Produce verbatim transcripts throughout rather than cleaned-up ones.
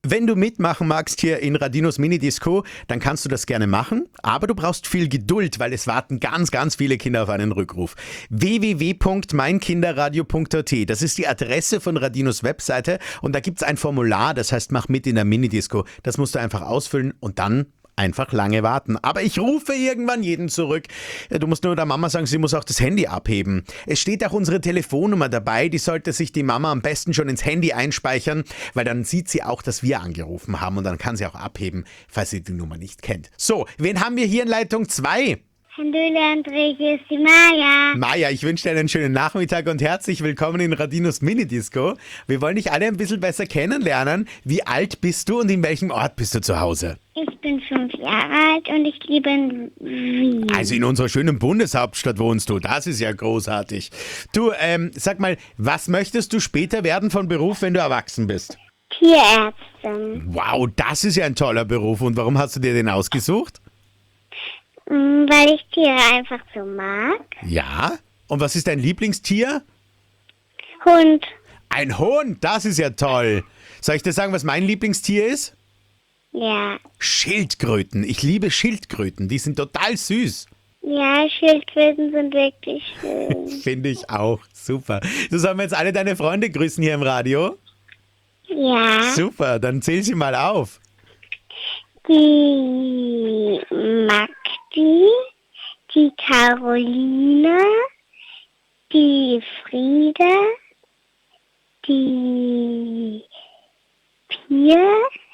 Wenn du mitmachen magst hier in Radinos Minidisco, dann kannst du das gerne machen, aber du brauchst viel Geduld, weil es warten ganz, ganz viele Kinder auf einen Rückruf. w w w punkt mein kinderradio punkt a t, das ist die Adresse von Radinos Webseite und da gibt's ein Formular, das heißt, mach mit in der Minidisco. Das musst du einfach ausfüllen und dann einfach lange warten. Aber ich rufe irgendwann jeden zurück. Du musst nur der Mama sagen, sie muss auch das Handy abheben. Es steht auch unsere Telefonnummer dabei. Die sollte sich die Mama am besten schon ins Handy einspeichern, weil dann sieht sie auch, dass wir angerufen haben und dann kann sie auch abheben, falls sie die Nummer nicht kennt. So, wen haben wir hier in Leitung zwei? Hallöle André, hier ist die Maja. Maja, ich wünsche dir einen schönen Nachmittag und herzlich willkommen in Radinos Minidisco. Wir wollen dich alle ein bisschen besser kennenlernen. Wie alt bist du und in welchem Ort bist du zu Hause? Ich bin fünf Jahre alt und ich lebe in Wien. Also in unserer schönen Bundeshauptstadt wohnst du, das ist ja großartig. Du, ähm, sag mal, was möchtest du später werden von Beruf, wenn du erwachsen bist? Tierärztin. Wow, das ist ja ein toller Beruf. Und warum hast du dir den ausgesucht? Weil ich Tiere einfach so mag. Ja? Und was ist dein Lieblingstier? Hund. Ein Hund, das ist ja toll. Soll ich dir sagen, was mein Lieblingstier ist? Ja. Schildkröten. Ich liebe Schildkröten, die sind total süß. Ja, Schildkröten sind wirklich schön. Finde ich auch, super. Du, sollen wir jetzt alle deine Freunde grüßen hier im Radio? Ja. Super, dann zähl sie mal auf. Die Magdi, die Caroline, die Friede, die Pia,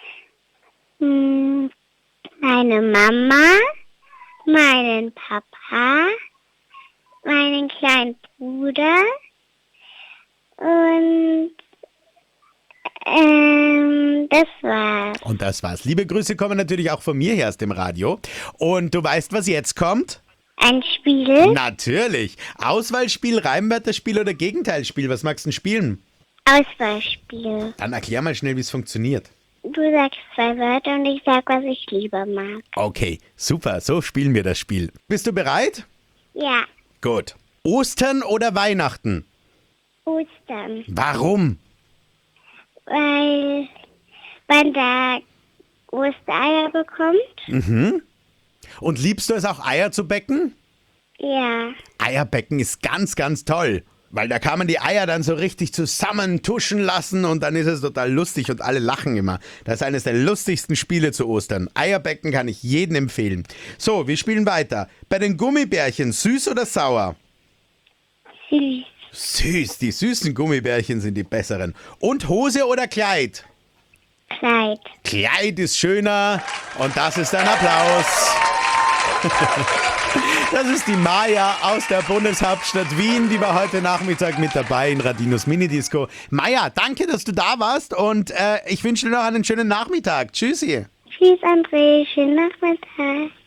meine Mama, meinen Papa, meinen kleinen Bruder und ähm, das war's. Und das war's. Liebe Grüße kommen natürlich auch von mir her aus dem Radio. Und du weißt, was jetzt kommt? Ein Spiel? Natürlich. Auswahlspiel, Reimwörterspiel oder Gegenteilspiel. Was magst du denn spielen? Auswahlspiel. Dann erklär mal schnell, wie es funktioniert. Du sagst zwei Wörter und ich sag, was ich lieber mag. Okay, super. So spielen wir das Spiel. Bist du bereit? Ja. Gut. Ostern oder Weihnachten? Ostern. Warum? Weil man da Ostereier bekommt. Mhm. Und liebst du es auch, Eier zu becken? Ja. Eierbecken ist ganz, ganz toll. Weil da kann man die Eier dann so richtig zusammen tuschen lassen und dann ist es total lustig und alle lachen immer. Das ist eines der lustigsten Spiele zu Ostern. Eierbecken kann ich jedem empfehlen. So, wir spielen weiter. Bei den Gummibärchen, süß oder sauer? Süß. Süß, die süßen Gummibärchen sind die besseren. Und Hose oder Kleid? Kleid. Kleid ist schöner und das ist ein Applaus. Das ist die Maja aus der Bundeshauptstadt Wien, die war heute Nachmittag mit dabei in Radinos Minidisco. Maja, danke, dass du da warst und äh, ich wünsche dir noch einen schönen Nachmittag. Tschüssi. Tschüss, André. Schönen Nachmittag.